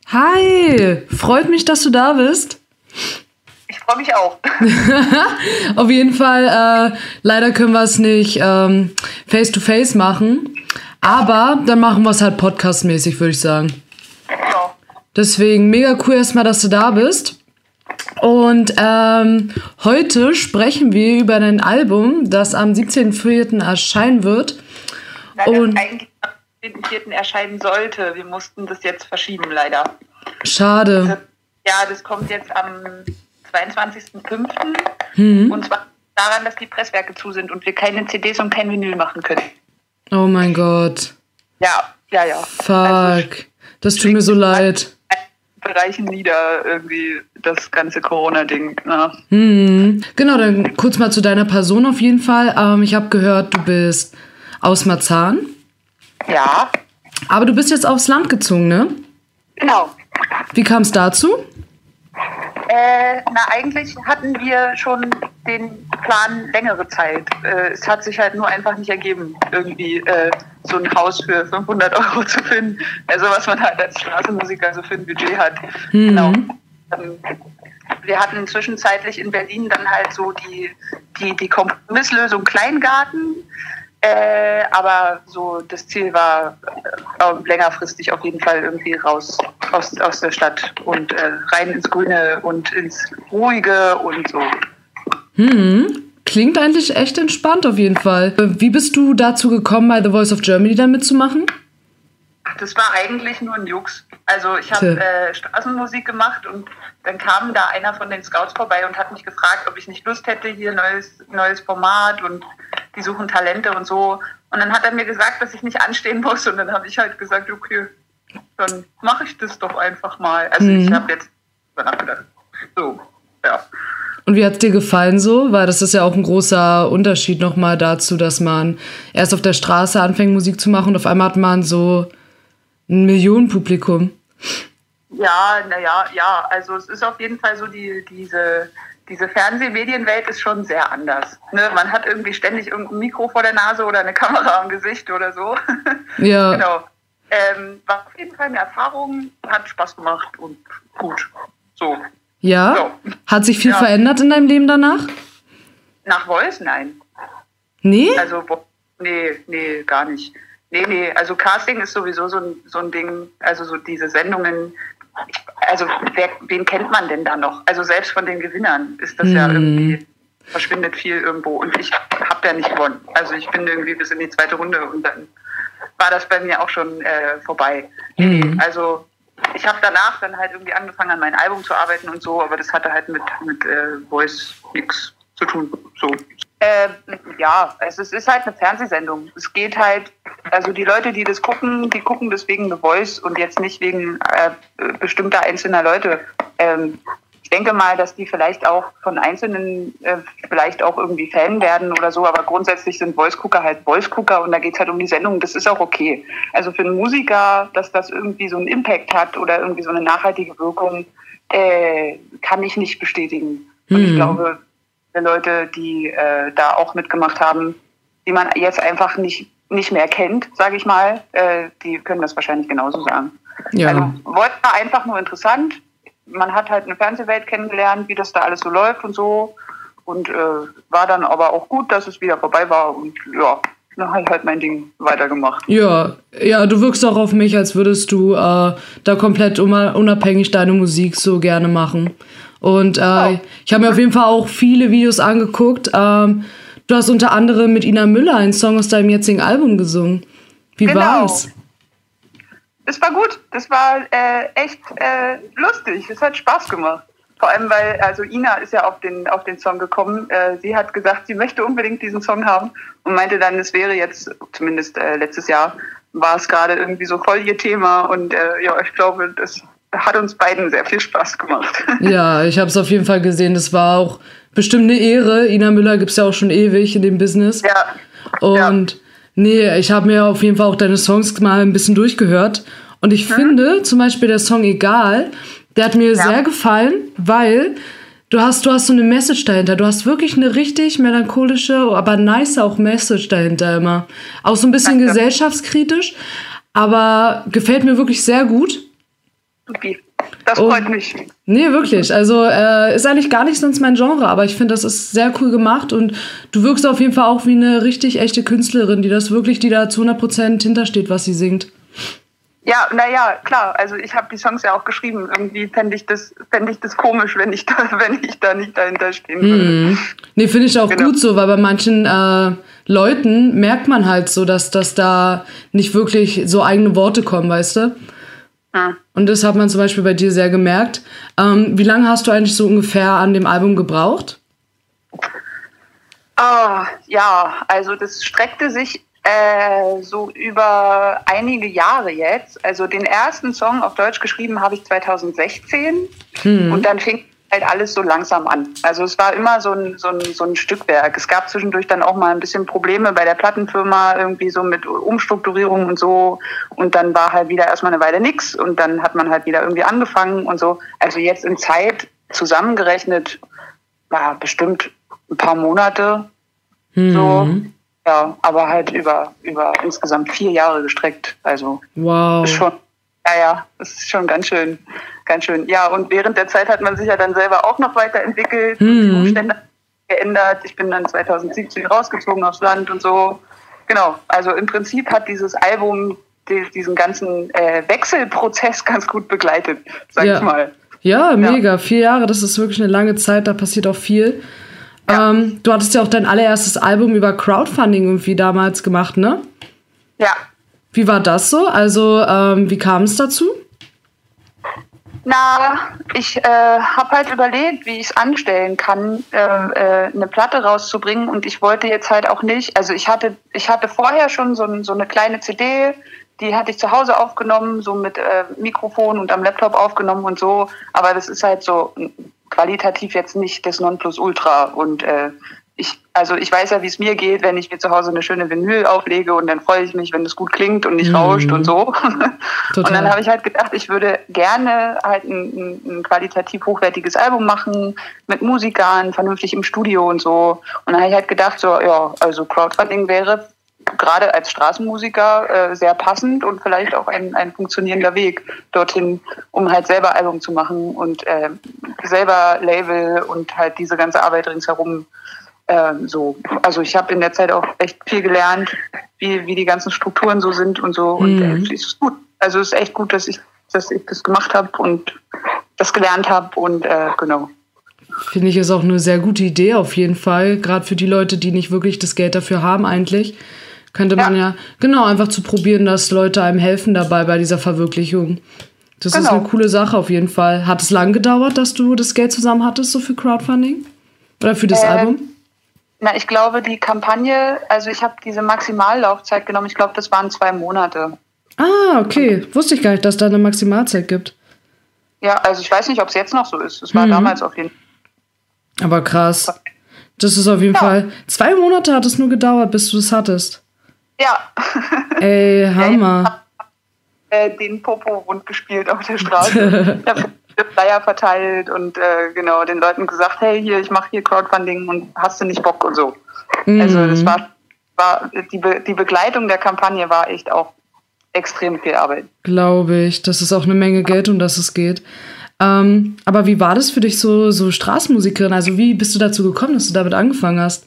Hi, freut mich, dass du da bist. Ich freue mich auch. Auf jeden Fall, leider können wir es nicht face-to-face machen, aber dann machen wir es halt podcastmäßig, würde ich sagen. Genau. Deswegen mega cool erstmal, dass du da bist. Und heute sprechen wir über dein Album, das am 17.04. erscheinen wird. Nein, das eigentlich am 17.04. erscheinen sollte. Wir mussten das jetzt verschieben, leider. Schade. Das kommt jetzt am 22.05. Und zwar daran, dass die Presswerke zu sind und wir keine CDs und kein Vinyl machen können. Oh mein Gott. Ja. Fuck. Also, das tut mir so leid. Bereichen nieder, irgendwie das ganze Corona-Ding. Ja. Genau, dann kurz mal zu deiner Person auf jeden Fall. Ich habe gehört, du bist aus Marzahn. Ja. Aber du bist jetzt aufs Land gezogen, ne? Genau. Wie kam es dazu? Eigentlich hatten wir schon den Plan längere Zeit. Es hat sich halt nur einfach nicht ergeben, irgendwie so ein Haus für 500 € zu finden. Also was man halt als Straßenmusiker so für ein Budget hat. Genau. Wir hatten zwischenzeitlich in Berlin dann halt so die Kompromisslösung Kleingarten. Aber so das Ziel war längerfristig auf jeden Fall irgendwie raus aus der Stadt und rein ins Grüne und ins Ruhige und so. Klingt eigentlich echt entspannt auf jeden Fall. Wie bist du dazu gekommen, bei The Voice of Germany da mitzumachen? Das war eigentlich nur ein Jux. Also ich habe Straßenmusik gemacht und dann kam da einer von den Scouts vorbei und hat mich gefragt, ob ich nicht Lust hätte, hier neues Format und die suchen Talente und so. Und dann hat er mir gesagt, dass ich nicht anstehen muss und dann habe ich halt gesagt, okay, dann mache ich das doch einfach mal. Also ich habe jetzt nachgedacht. So, ja. Und wie hat es dir gefallen so? Weil das ist ja auch ein großer Unterschied nochmal dazu, dass man erst auf der Straße anfängt, Musik zu machen und auf einmal hat man so ein Millionenpublikum. Ja, also es ist auf jeden Fall so, diese Fernsehmedienwelt ist schon sehr anders. Ne? Man hat irgendwie ständig irgendein Mikro vor der Nase oder eine Kamera im Gesicht oder so. Ja. Genau. War auf jeden Fall eine Erfahrung, hat Spaß gemacht und gut. So. Ja? So. Hat sich viel verändert in deinem Leben danach? Nach Voice? Nein. Nee? Also, nee, gar nicht. Nee, also Casting ist sowieso so ein Ding, also so diese Sendungen, also wen kennt man denn da noch? Also selbst von den Gewinnern ist das ja irgendwie, verschwindet viel irgendwo und ich habe ja nicht gewonnen. Also ich bin irgendwie bis in die zweite Runde und dann war das bei mir auch schon vorbei. Also ich habe danach dann halt irgendwie angefangen, an meinem Album zu arbeiten und so, aber das hatte halt mit Voice nichts zu tun. So. Also es ist halt eine Fernsehsendung. Es geht halt, also die Leute, die das gucken, die gucken deswegen The Voice und jetzt nicht wegen bestimmter einzelner Leute. Ich denke mal, dass die vielleicht auch von Einzelnen vielleicht auch irgendwie Fan werden oder so, aber grundsätzlich sind Voice-Gucker halt Voice-Gucker und da geht es halt um die Sendung. Das ist auch okay. Also für einen Musiker, dass das irgendwie so einen Impact hat oder irgendwie so eine nachhaltige Wirkung, kann ich nicht bestätigen. Und ich glaube, Leute, die da auch mitgemacht haben, die man jetzt einfach nicht mehr kennt, sage ich mal, die können das wahrscheinlich genauso sagen. Ja. Also Voice war einfach nur interessant. Man hat halt eine Fernsehwelt kennengelernt, wie das da alles so läuft und so. Und war dann aber auch gut, dass es wieder vorbei war. Und ja, dann habe ich halt mein Ding weitergemacht. Ja, du wirkst auch auf mich, als würdest du da komplett unabhängig deine Musik so gerne machen. Und ich habe mir auf jeden Fall auch viele Videos angeguckt. Du hast unter anderem mit Ina Müller einen Song aus deinem jetzigen Album gesungen. Wie war's? Es war gut. Das war echt lustig. Es hat Spaß gemacht. Vor allem, weil also Ina ist ja auf den Song gekommen. Sie hat gesagt, sie möchte unbedingt diesen Song haben und meinte dann, es wäre jetzt, zumindest letztes Jahr, war es gerade irgendwie so voll ihr Thema. Und ich glaube, das hat uns beiden sehr viel Spaß gemacht. Ja, ich habe es auf jeden Fall gesehen. Das war auch bestimmt eine Ehre. Ina Müller gibt's ja auch schon ewig in dem Business. Ja. Und nee, ich habe mir auf jeden Fall auch deine Songs mal ein bisschen durchgehört. Und ich finde, zum Beispiel der Song Egal, der hat mir sehr gefallen, weil du hast so eine Message dahinter. Du hast wirklich eine richtig melancholische, aber nice auch Message dahinter immer. Auch so ein bisschen gesellschaftskritisch, aber gefällt mir wirklich sehr gut. happy. Das freut mich. Nee, wirklich. Also ist eigentlich gar nicht sonst mein Genre, aber ich finde, das ist sehr cool gemacht und du wirkst auf jeden Fall auch wie eine richtig echte Künstlerin, die da zu 100% hintersteht, was sie singt. Ja, naja, klar. Also ich habe die Songs ja auch geschrieben. Irgendwie fände ich das komisch, wenn ich da nicht dahinter stehen würde. Nee, finde ich auch gut so, weil bei manchen Leuten merkt man halt so, dass da nicht wirklich so eigene Worte kommen, weißt du? Und das hat man zum Beispiel bei dir sehr gemerkt. Wie lange hast du eigentlich so ungefähr an dem Album gebraucht? Ja, also das streckte sich so über einige Jahre jetzt. Also den ersten Song auf Deutsch geschrieben habe ich 2016 und dann fing halt alles so langsam an. Also es war immer so ein Stückwerk. Es gab zwischendurch dann auch mal ein bisschen Probleme bei der Plattenfirma, irgendwie so mit Umstrukturierung und so. Und dann war halt wieder erstmal eine Weile nix und dann hat man halt wieder irgendwie angefangen und so. Also jetzt in Zeit zusammengerechnet, war bestimmt ein paar Monate so. Ja, aber halt über insgesamt 4 Jahre gestreckt. Also wow. Das ist schon ganz schön. Ja, und während der Zeit hat man sich ja dann selber auch noch weiterentwickelt, die Umstände geändert. Ich bin dann 2017 rausgezogen aufs Land und so. Genau, also im Prinzip hat dieses Album diesen ganzen Wechselprozess ganz gut begleitet, sag ich mal. Ja, mega. 4 Jahre, das ist wirklich eine lange Zeit, da passiert auch viel. Ja. Du hattest ja auch dein allererstes Album über Crowdfunding irgendwie damals gemacht, ne? Ja. Wie war das so? Also, wie kam es dazu? Na, ich habe halt überlegt, wie ich es anstellen kann, eine Platte rauszubringen. Und ich wollte jetzt halt auch nicht, also ich hatte vorher schon so eine kleine CD, die hatte ich zu Hause aufgenommen, so mit Mikrofon und am Laptop aufgenommen und so. Aber das ist halt so qualitativ jetzt nicht das Nonplusultra. Und ich weiß ja, wie es mir geht, wenn ich mir zu Hause eine schöne Vinyl auflege und dann freue ich mich, wenn es gut klingt und nicht rauscht und so. Total. Und dann habe ich halt gedacht, ich würde gerne halt ein qualitativ hochwertiges Album machen mit Musikern, vernünftig im Studio und so. Und dann habe ich halt gedacht, so ja, also Crowdfunding wäre gerade als Straßenmusiker sehr passend und vielleicht auch ein funktionierender Weg dorthin, um halt selber Album zu machen und selber Label und halt diese ganze Arbeit ringsherum. So. Also ich habe in der Zeit auch echt viel gelernt, wie die ganzen Strukturen so sind und so. Und es ist gut. Also es ist echt gut, dass ich das gemacht habe und das gelernt habe und genau. Finde ich, ist auch eine sehr gute Idee auf jeden Fall. Gerade für die Leute, die nicht wirklich das Geld dafür haben eigentlich. Könnte man ja genau einfach zu probieren, dass Leute einem helfen dabei bei dieser Verwirklichung. Das ist eine coole Sache auf jeden Fall. Hat es lang gedauert, dass du das Geld zusammen hattest, so für Crowdfunding? Oder für das Album? Na, ich glaube, die Kampagne, also ich habe diese Maximallaufzeit genommen, ich glaube, das waren 2 Monate. Ah, okay. Wusste ich gar nicht, dass da eine Maximalzeit gibt. Ja, also ich weiß nicht, ob es jetzt noch so ist. Es war damals auf jeden Fall. Aber krass. Das ist auf jeden Fall... 2 Monate hat es nur gedauert, bis du das hattest. Ja. Ey, Hammer. Den Popo rund gespielt auf der Straße. Ich habe Flyer verteilt und genau den Leuten gesagt, hey, ich mache hier Crowdfunding und hast du nicht Bock und so. Also das war die Begleitung der Kampagne war echt auch extrem viel Arbeit. Glaube ich. Das ist auch eine Menge Geld, um das es geht. Aber wie war das für dich so Straßenmusikerin? Also wie bist du dazu gekommen, dass du damit angefangen hast?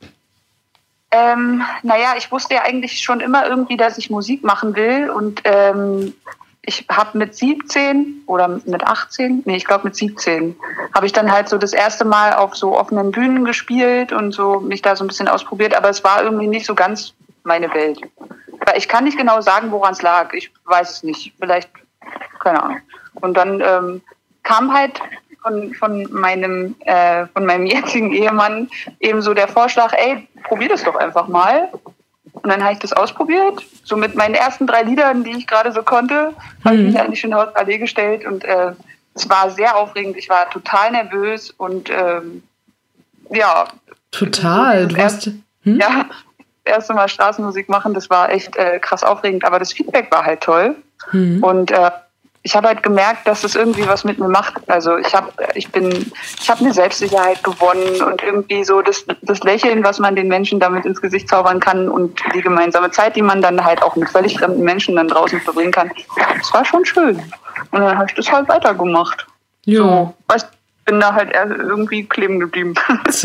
Naja, ich wusste ja eigentlich schon immer irgendwie, dass ich Musik machen will und ich habe mit 17 oder mit 18, ich glaube mit 17, habe ich dann halt so das erste Mal auf so offenen Bühnen gespielt und so mich da so ein bisschen ausprobiert, aber es war irgendwie nicht so ganz meine Welt. Aber ich kann nicht genau sagen, woran es lag. Ich weiß es nicht. Vielleicht, keine Ahnung. Und dann kam halt von meinem jetzigen Ehemann eben so der Vorschlag, ey, probier das doch einfach mal. Und dann habe ich das ausprobiert. So mit meinen ersten 3 Liedern, die ich gerade so konnte, habe ich mich eigentlich schon auf Allee gestellt. Und es war sehr aufregend. Ich war total nervös und ja. Total. So ja, das erste Mal Straßenmusik machen, das war echt krass aufregend. Aber das Feedback war halt toll. Und ich habe halt gemerkt, dass das irgendwie was mit mir macht. Also ich habe eine Selbstsicherheit gewonnen und irgendwie so das Lächeln, was man den Menschen damit ins Gesicht zaubern kann und die gemeinsame Zeit, die man dann halt auch mit völlig fremden Menschen dann draußen verbringen kann. Das war schon schön. Und dann habe ich das halt weitergemacht. Jo. So, bin da halt irgendwie kleben geblieben.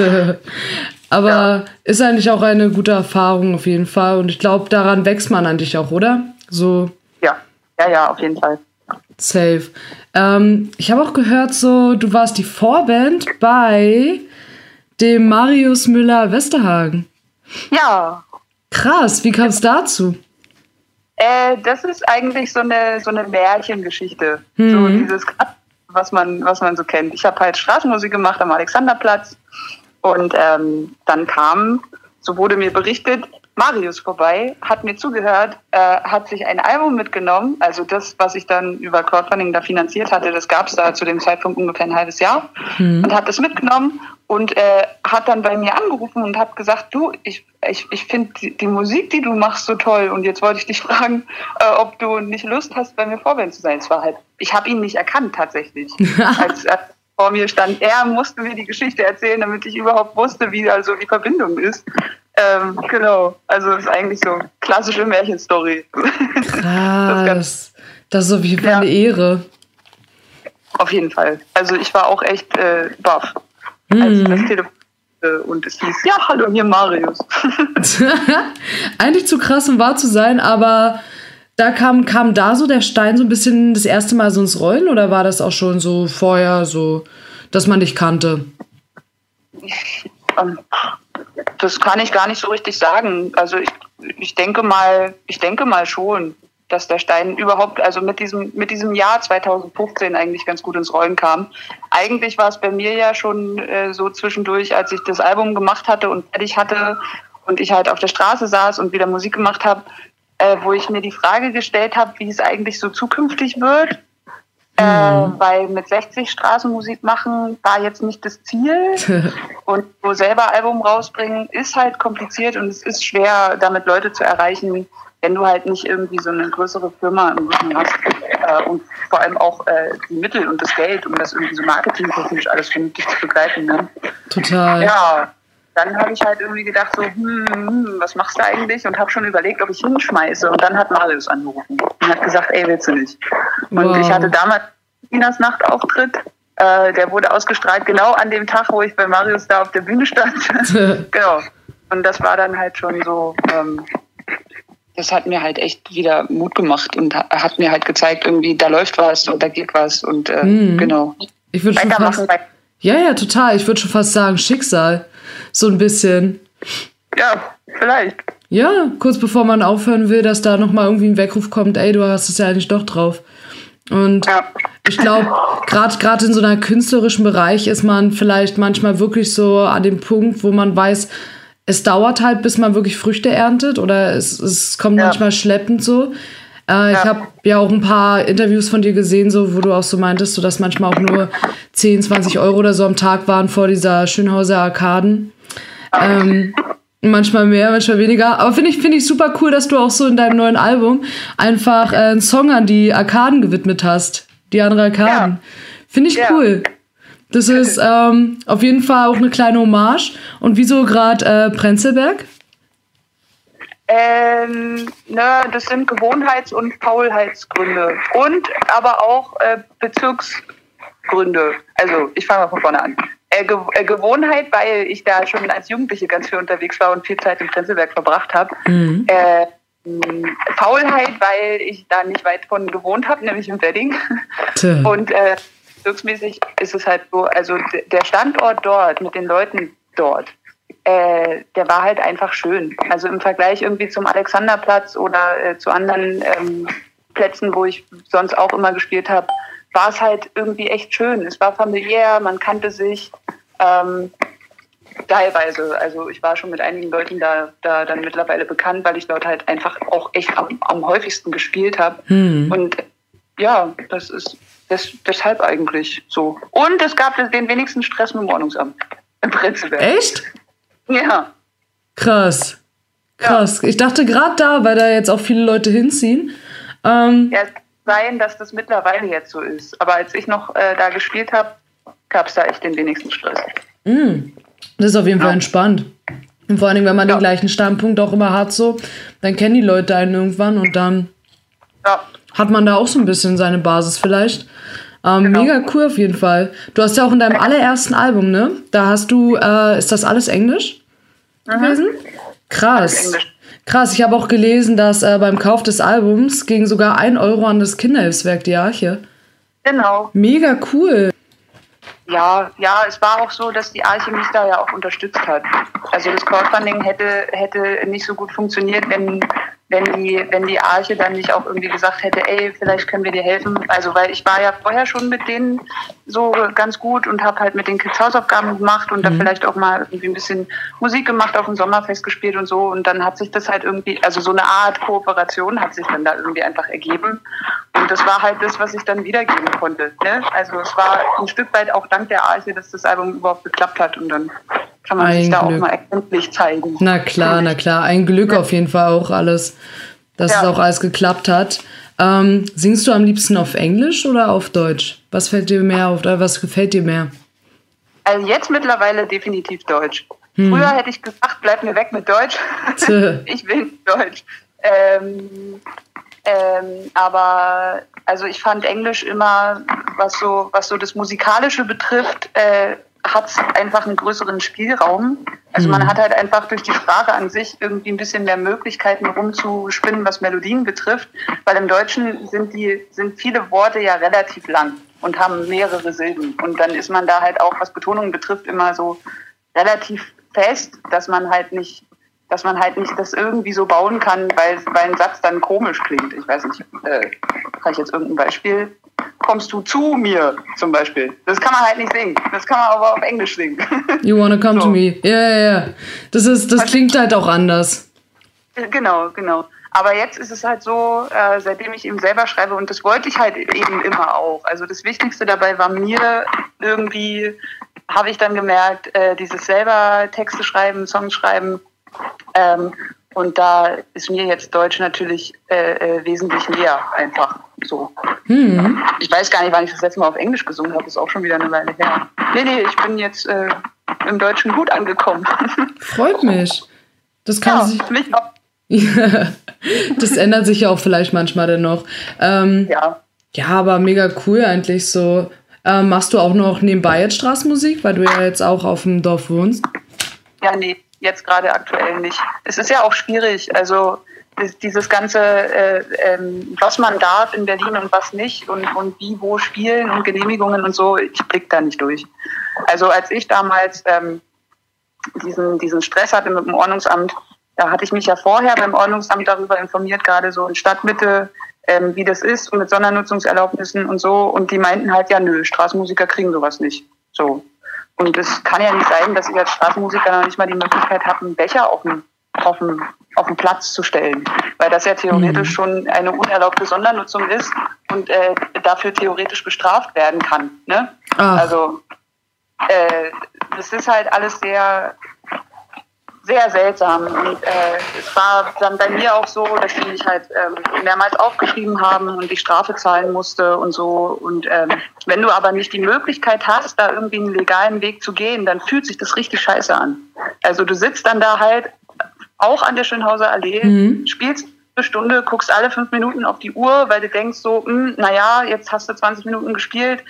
Aber ist eigentlich auch eine gute Erfahrung auf jeden Fall. Und ich glaube, daran wächst man eigentlich auch, oder? So. Ja, auf jeden Fall. Safe. Ich habe auch gehört, so, du warst die Vorband bei dem Marius Müller-Westerhagen. Ja. Krass, wie kam es dazu? Das ist eigentlich so eine Märchengeschichte. So dieses, was man so kennt. Ich habe halt Straßenmusik gemacht am Alexanderplatz und dann so wurde mir berichtet, Marius vorbei, hat mir zugehört, hat sich ein Album mitgenommen, also das, was ich dann über Crowdfunding da finanziert hatte, das gab es da zu dem Zeitpunkt ungefähr ein halbes Jahr und hat das mitgenommen und hat dann bei mir angerufen und hat gesagt, du, ich finde die Musik, die du machst, so toll und jetzt wollte ich dich fragen, ob du nicht Lust hast, bei mir Vorband zu sein. Es war halt, ich habe ihn nicht erkannt tatsächlich, als vor mir stand. Er musste mir die Geschichte erzählen, damit ich überhaupt wusste, wie also die Verbindung ist. Genau, also es ist eigentlich so klassische Märchenstory. Krass, das ist auf jeden Fall eine Ehre. Auf jeden Fall. Also ich war auch echt baff, als das Telefon und es hieß, ja, hallo, hier Marius. Eigentlich zu krass, um wahr zu sein, aber da kam da so der Stein so ein bisschen das erste Mal so ins Rollen oder war das auch schon so vorher so, dass man dich kannte? Das kann ich gar nicht so richtig sagen. Also ich denke mal schon, dass der Stein überhaupt, also mit diesem Jahr 2015 eigentlich ganz gut ins Rollen kam. Eigentlich war es bei mir ja schon so zwischendurch, als ich das Album gemacht hatte und fertig hatte und ich halt auf der Straße saß und wieder Musik gemacht habe, wo ich mir die Frage gestellt habe, wie es eigentlich so zukünftig wird. Weil mit 60 Straßenmusik machen war jetzt nicht das Ziel und so selber Album rausbringen ist halt kompliziert und es ist schwer, damit Leute zu erreichen, wenn du halt nicht irgendwie so eine größere Firma im Rücken hast und vor allem auch die Mittel und das Geld, um das irgendwie so marketingtechnisch alles vernünftig zu begreifen. Ne? Total. Ja, dann habe ich halt irgendwie gedacht so, was machst du eigentlich? Und habe schon überlegt, ob ich hinschmeiße. Und dann hat Marius angerufen und hat gesagt, ey, willst du nicht? Und ich hatte damals Inas Nachtauftritt. Der wurde ausgestrahlt genau an dem Tag, wo ich bei Marius da auf der Bühne stand. Genau. Und das war dann halt schon so, das hat mir halt echt wieder Mut gemacht und hat mir halt gezeigt, irgendwie, da läuft was und da geht was und genau. Ich würde schon fast, ja, total. Ich würde schon fast sagen, Schicksal. So ein bisschen. Ja, vielleicht. Ja, kurz bevor man aufhören will, dass da nochmal irgendwie ein Weckruf kommt, ey, du hast es ja eigentlich doch drauf. Und ich glaube, gerade in so einer künstlerischen Bereich ist man vielleicht manchmal wirklich so an dem Punkt, wo man weiß, es dauert halt, bis man wirklich Früchte erntet oder es kommt manchmal schleppend so. Ich habe ja auch ein paar Interviews von dir gesehen, so, wo du auch so meintest, so, dass manchmal auch nur 10, 20 Euro oder so am Tag waren vor dieser Schönhauser Arkaden. Manchmal mehr, manchmal weniger. Aber finde ich super cool, dass du auch so in deinem neuen Album einfach einen Song an die Arkaden gewidmet hast. Die andere Arkaden. Finde ich cool. Das ist auf jeden Fall auch eine kleine Hommage. Und wieso gerade Prenzlberg? Das sind Gewohnheits- und Faulheitsgründe. Und aber auch Bezirksgründe. Also ich fange mal von vorne an. Gewohnheit, weil ich da schon als Jugendliche ganz viel unterwegs war und viel Zeit in Prenzlberg verbracht habe. Faulheit, weil ich da nicht weit von gewohnt habe, nämlich im Wedding. Und bezirksmäßig ist es halt so, also der Standort dort mit den Leuten dort, der war halt einfach schön. Also im Vergleich irgendwie zum Alexanderplatz oder zu anderen Plätzen, wo ich sonst auch immer gespielt habe, war es halt irgendwie echt schön. Es war familiär, man kannte sich teilweise. Also ich war schon mit einigen Leuten da dann mittlerweile bekannt, weil ich dort halt einfach auch echt am häufigsten gespielt habe. Und ja, das ist deshalb eigentlich so. Und es gab den wenigsten Stress mit dem Ordnungsamt in Prenzlberg. Echt? Ja. Krass. Ja. Ich dachte gerade da, weil da jetzt auch viele Leute hinziehen. Ja, es kann sein, dass das mittlerweile jetzt so ist. Aber als ich noch da gespielt habe, gab es da echt den wenigsten Stress. Das ist auf jeden Fall entspannt. Und vor allem, wenn man den gleichen Standpunkt auch immer hat, so, dann kennen die Leute einen irgendwann und dann hat man da auch so ein bisschen seine Basis vielleicht. Genau. Mega cool auf jeden Fall. Du hast ja auch in deinem allerersten Album, ne? Da hast du, ist das alles Englisch gewesen? Krass. Englisch. Krass, ich habe auch gelesen, dass beim Kauf des Albums ging sogar 1 Euro an das Kinderhilfswerk Die Arche. Genau. Mega cool. Ja, es war auch so, dass die Arche mich da ja auch unterstützt hat. Also das Crowdfunding hätte nicht so gut funktioniert, wenn die Arche dann nicht auch irgendwie gesagt hätte, ey, vielleicht können wir dir helfen. Also weil ich war ja vorher schon mit denen so ganz gut und habe halt mit den Kids Hausaufgaben gemacht und da vielleicht auch mal irgendwie ein bisschen Musik gemacht, auf dem Sommerfest gespielt und so. Und dann hat sich das halt irgendwie, also so eine Art Kooperation hat sich dann da irgendwie einfach ergeben. Und das war halt das, was ich dann wiedergeben konnte. Ne? Also es war ein Stück weit auch dank der Arche, dass das Album überhaupt geklappt hat und dann kann man sich da auch mal erkenntlich zeigen. Na klar. Ein Glück auf jeden Fall auch alles, dass es auch alles geklappt hat. Singst du am liebsten auf Englisch oder auf Deutsch? Was fällt dir mehr auf oder was gefällt dir mehr? Also jetzt mittlerweile definitiv Deutsch. Früher hätte ich gesagt, bleib mir weg mit Deutsch. Ich will nicht Deutsch. Aber also ich fand Englisch immer, was so das Musikalische betrifft, hat es einfach einen größeren Spielraum. Also man hat halt einfach durch die Sprache an sich irgendwie ein bisschen mehr Möglichkeiten rumzuspinnen, was Melodien betrifft, weil im Deutschen sind viele Worte ja relativ lang und haben mehrere Silben. Und dann ist man da halt auch, was Betonung betrifft, immer so relativ fest, dass man halt nicht das irgendwie so bauen kann, weil ein Satz dann komisch klingt. Ich weiß nicht, kann ich jetzt irgendein Beispiel? Kommst du zu mir zum Beispiel? Das kann man halt nicht singen. Das kann man aber auf Englisch singen. You wanna come to me. Ja. Das klingt halt auch anders. Genau. Aber jetzt ist es halt so, seitdem ich eben selber schreibe, und das wollte ich halt eben immer auch. Also das Wichtigste dabei war mir irgendwie, habe ich dann gemerkt, dieses selber Texte schreiben, Songs schreiben, und da ist mir jetzt Deutsch natürlich wesentlich näher einfach so. Ich weiß gar nicht, wann ich das letzte Mal auf Englisch gesungen habe, das ist auch schon wieder eine Weile her. Nee, ich bin jetzt im Deutschen gut angekommen. Freut mich. Das kann sich... mich auch. Das ändert sich ja auch vielleicht manchmal dann noch. Ja, aber mega cool eigentlich so. Machst du auch noch nebenbei jetzt Straßenmusik, weil du ja jetzt auch auf dem Dorf wohnst? Ja, nee. Jetzt gerade aktuell nicht. Es ist ja auch schwierig, also dieses ganze, was man darf in Berlin und was nicht und wie, wo spielen und Genehmigungen und so, ich blick da nicht durch. Also als ich damals diesen Stress hatte mit dem Ordnungsamt, da hatte ich mich ja vorher beim Ordnungsamt darüber informiert, gerade so in Stadtmitte, wie das ist und mit Sondernutzungserlaubnissen und so, und die meinten halt, ja nö, Straßenmusiker kriegen sowas nicht. So. Und es kann ja nicht sein, dass ich als Straßenmusiker noch nicht mal die Möglichkeit habe, einen Becher auf den Platz zu stellen. Weil das ja theoretisch schon eine unerlaubte Sondernutzung ist und dafür theoretisch bestraft werden kann. Ne? Also das ist halt alles sehr, sehr seltsam. Und es war dann bei mir auch so, dass die mich halt mehrmals aufgeschrieben haben und ich Strafe zahlen musste und so. Und wenn du aber nicht die Möglichkeit hast, da irgendwie einen legalen Weg zu gehen, dann fühlt sich das richtig scheiße an. Also du sitzt dann da halt auch an der Schönhauser Allee, spielst eine Stunde, guckst alle 5 Minuten auf die Uhr, weil du denkst so, naja, jetzt hast du 20 Minuten gespielt,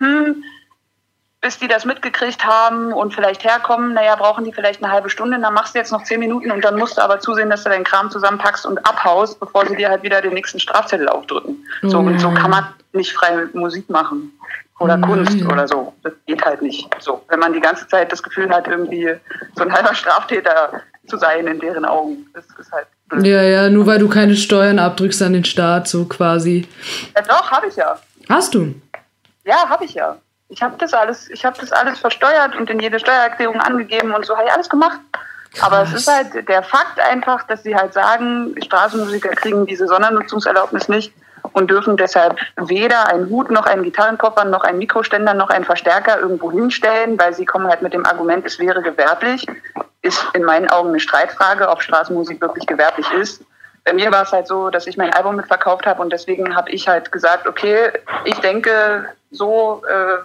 bis die das mitgekriegt haben und vielleicht herkommen, naja, brauchen die vielleicht eine halbe Stunde, dann machst du jetzt noch 10 Minuten und dann musst du aber zusehen, dass du deinen Kram zusammenpackst und abhaust, bevor sie dir halt wieder den nächsten Strafzettel aufdrücken. So, und so kann man nicht frei Musik machen oder Kunst oder so. Das geht halt nicht. So, wenn man die ganze Zeit das Gefühl hat, irgendwie so ein halber Straftäter zu sein in deren Augen. Das ist halt blöd. Ja, nur weil du keine Steuern abdrückst an den Staat, so quasi. Ja, doch, habe ich ja. Hast du? Ja, habe ich ja. Ich habe das alles versteuert und in jede Steuererklärung angegeben und so habe ich alles gemacht. Krass. Aber es ist halt der Fakt einfach, dass sie halt sagen, Straßenmusiker kriegen diese Sondernutzungserlaubnis nicht und dürfen deshalb weder einen Hut, noch einen Gitarrenkoffer, noch einen Mikroständer, noch einen Verstärker irgendwo hinstellen, weil sie kommen halt mit dem Argument, es wäre gewerblich. Ist in meinen Augen eine Streitfrage, ob Straßenmusik wirklich gewerblich ist. Bei mir war es halt so, dass ich mein Album mitverkauft habe und deswegen habe ich halt gesagt, okay, ich denke, so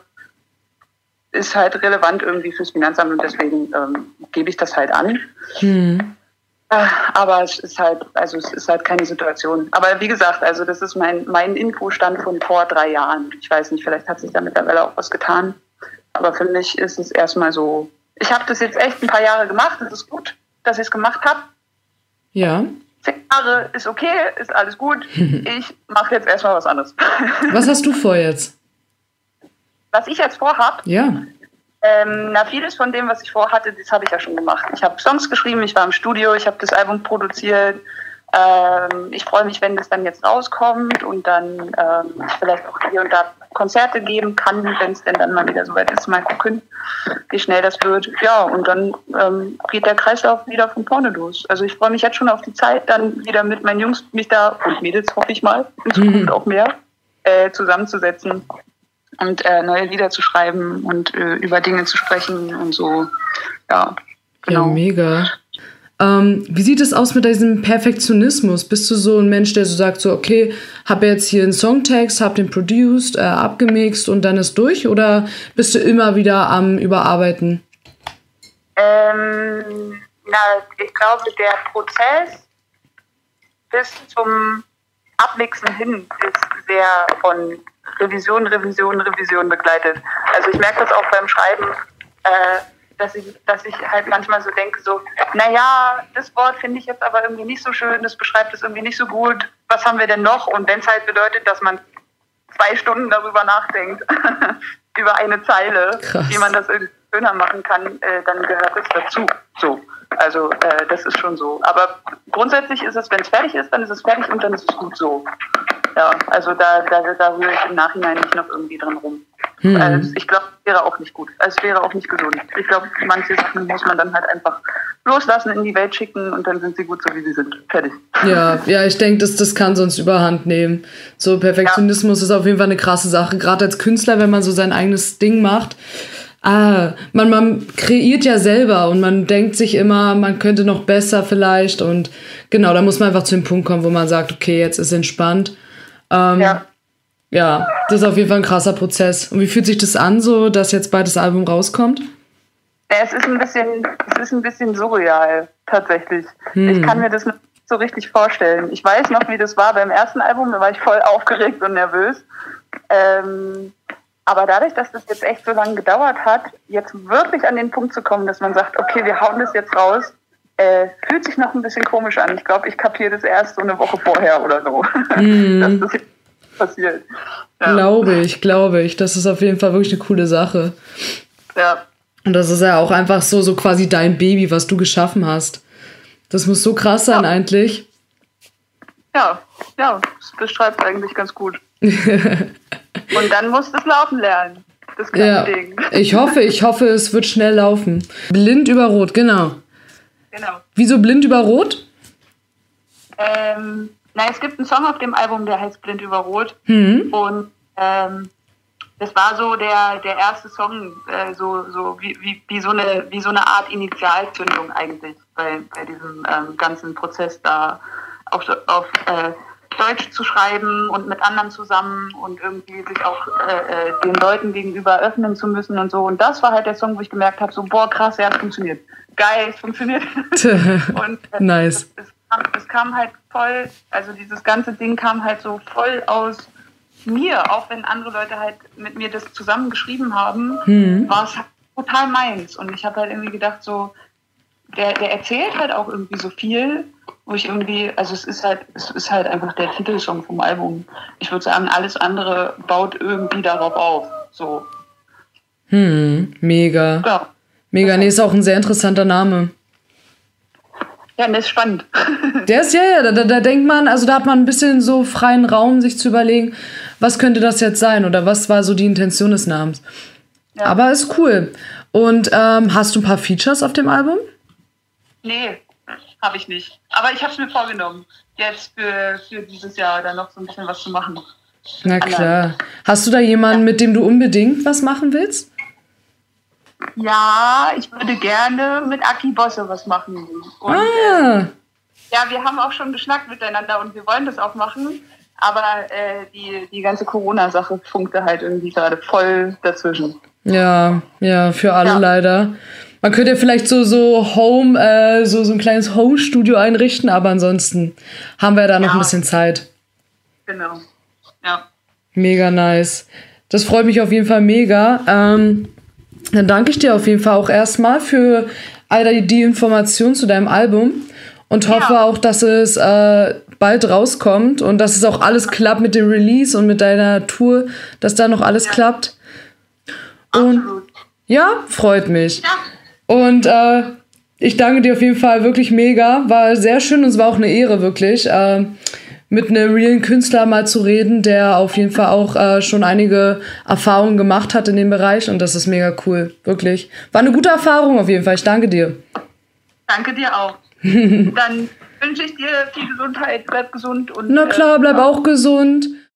ist halt relevant irgendwie fürs Finanzamt und deswegen gebe ich das halt an. Aber es ist halt keine Situation. Aber wie gesagt, also das ist mein Infostand von vor 3 Jahren. Ich weiß nicht, vielleicht hat sich da mittlerweile auch was getan. Aber für mich ist es erstmal so, ich habe das jetzt echt ein paar Jahre gemacht. Es ist gut, dass ich es gemacht habe. Ja. 10 Jahre ist okay, ist alles gut. Ich mache jetzt erstmal was anderes. Was hast du vor jetzt? Was ich jetzt vorhab? Ja. Vieles von dem, was ich vorhatte, das habe ich ja schon gemacht. Ich habe Songs geschrieben, ich war im Studio, ich habe das Album produziert. Ich freue mich, wenn das dann jetzt rauskommt und dann vielleicht auch hier und da Konzerte geben kann, wenn es denn dann mal wieder soweit ist. Mal gucken, wie schnell das wird. Ja, und dann geht der Kreislauf wieder von vorne los. Also ich freue mich jetzt schon auf die Zeit, dann wieder mit meinen Jungs, mich da und Mädels, hoffe ich mal, in Zukunft auch mehr, zusammenzusetzen und neue Lieder zu schreiben und über Dinge zu sprechen und so. Ja, genau. Ja, mega. Wie sieht es aus mit diesem Perfektionismus? Bist du so ein Mensch, der so sagt, so okay, habe jetzt hier einen Songtext, habe den produced, abgemixt und dann ist durch? Oder bist du immer wieder am Überarbeiten? Ich glaube, der Prozess bis zum Abmixen hin ist sehr von Revision begleitet. Also ich merke das auch beim Schreiben, dass ich halt manchmal so denke, so, naja, das Wort finde ich jetzt aber irgendwie nicht so schön, das beschreibt es irgendwie nicht so gut, was haben wir denn noch? Und wenn es halt bedeutet, dass man 2 Stunden darüber nachdenkt, über eine Zeile, krass, wie man das irgendwie schöner machen kann, dann gehört es dazu. So. Also das ist schon so. Aber grundsätzlich ist es, wenn es fertig ist, dann ist es fertig und dann ist es gut so. Ja, also da rühre ich im Nachhinein nicht noch irgendwie dran rum. Ich glaube, es wäre auch nicht gut. Es wäre auch nicht gesund. Ich glaube, manche Sachen muss man dann halt einfach loslassen, in die Welt schicken und dann sind sie gut so, wie sie sind. Fertig. Ja, ich denke, das kann sonst überhand nehmen. So Perfektionismus ist auf jeden Fall eine krasse Sache. Gerade als Künstler, wenn man so sein eigenes Ding macht. Man kreiert ja selber und man denkt sich immer, man könnte noch besser vielleicht. Und genau, da muss man einfach zu dem Punkt kommen, wo man sagt, okay, jetzt ist entspannt. Ja, das ist auf jeden Fall ein krasser Prozess. Und wie fühlt sich das an, so dass jetzt bald das Album rauskommt? Ja, es ist ein bisschen surreal, tatsächlich. Ich kann mir das nicht so richtig vorstellen. Ich weiß noch, wie das war beim ersten Album, da war ich voll aufgeregt und nervös. Aber dadurch, dass das jetzt echt so lange gedauert hat, jetzt wirklich an den Punkt zu kommen, dass man sagt, okay, wir hauen das jetzt raus, fühlt sich noch ein bisschen komisch an. Ich glaube, ich kapiere das erst so eine Woche vorher oder so, dass das jetzt passiert. Ja. Glaube ich. Das ist auf jeden Fall wirklich eine coole Sache. Ja. Und das ist ja auch einfach so quasi dein Baby, was du geschaffen hast. Das muss so krass sein eigentlich. Ja, das beschreibt eigentlich ganz gut. Und dann musst du es laufen lernen. Das kleine Ding. Ich hoffe, es wird schnell laufen. Blind über Rot, genau. Wieso Blind über Rot? Es gibt einen Song auf dem Album, der heißt Blind über Rot. Und das war so der erste Song, so wie so eine Art Initialzündung eigentlich bei diesem ganzen Prozess da auf Deutsch zu schreiben und mit anderen zusammen und irgendwie sich auch den Leuten gegenüber öffnen zu müssen und so. Und das war halt der Song, wo ich gemerkt habe, so, boah, krass, ja, es funktioniert. Geil, es funktioniert. Und nice. Es kam halt voll, also dieses ganze Ding kam halt so voll aus mir, auch wenn andere Leute halt mit mir das zusammen geschrieben haben, war es halt total meins. Und ich habe halt irgendwie gedacht, so, der erzählt halt auch irgendwie so viel, wo ich irgendwie, also es ist halt einfach der Titelsong vom Album. Ich würde sagen, alles andere baut irgendwie darauf auf. So. Mega. Ja. Mega, ist auch ein sehr interessanter Name. Ja, der ist spannend. Der ist, da denkt man, also da hat man ein bisschen so freien Raum, sich zu überlegen, was könnte das jetzt sein oder was war so die Intention des Namens. Ja. Aber ist cool. Und hast du ein paar Features auf dem Album? Nee, habe ich nicht. Aber ich habe es mir vorgenommen, jetzt für dieses Jahr dann noch so ein bisschen was zu machen. Na klar. Hast du da jemanden, mit dem du unbedingt was machen willst? Ja, ich würde gerne mit Aki Bosse was machen. Und, wir haben auch schon geschnackt miteinander und wir wollen das auch machen. Aber die ganze Corona-Sache funkte halt irgendwie gerade voll dazwischen. Ja, für alle leider. Man könnte ja vielleicht so Home, so ein kleines Home-Studio einrichten, aber ansonsten haben wir da noch ein bisschen Zeit. Genau, ja. Mega nice. Das freut mich auf jeden Fall mega. Dann danke ich dir auf jeden Fall auch erstmal für all die Informationen zu deinem Album und hoffe auch, dass es bald rauskommt und dass es auch alles klappt mit dem Release und mit deiner Tour, dass da noch alles klappt. Und Absolut. Ja, freut mich. Ja. Und ich danke dir auf jeden Fall wirklich mega. War sehr schön und es war auch eine Ehre, wirklich, mit einem realen Künstler mal zu reden, der auf jeden Fall auch schon einige Erfahrungen gemacht hat in dem Bereich. Und das ist mega cool, wirklich. War eine gute Erfahrung auf jeden Fall. Ich danke dir. Danke dir auch. Dann wünsche ich dir viel Gesundheit. Bleib gesund. Und, Na klar, bleib auch gesund.